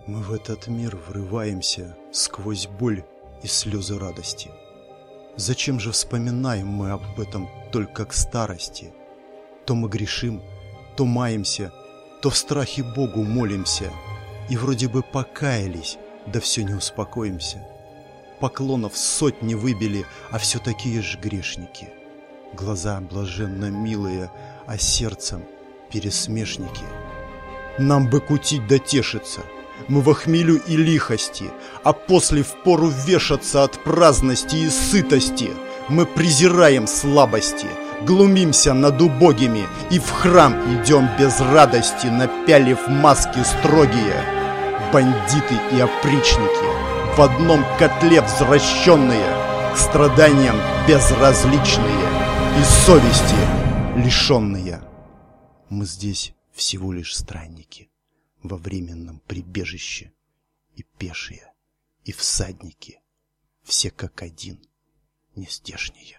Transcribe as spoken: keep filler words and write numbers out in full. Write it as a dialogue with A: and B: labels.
A: Мы в этот мир врываемся сквозь боль и слезы радости. Зачем же вспоминаем мы об этом только к старости? То мы грешим, то маемся, то в страхе Богу молимся, и вроде бы покаялись, да все не успокоимся. Поклонов сотни выбили, а все такие ж грешники. Глаза блаженно милые, а сердцем пересмешники. Нам бы кутить да тешиться, мы во хмелю и лихости, а после впору вешаться от праздности и сытости. Мы презираем слабости, глумимся над убогими и в храм идем без радости, напялив маски строгие. Бандиты и опричники в одном котле возвращенные, к страданиям безразличные и совести лишенные. Мы здесь всего лишь странники во временном прибежище, и пешие, и всадники, все как один, нездешние.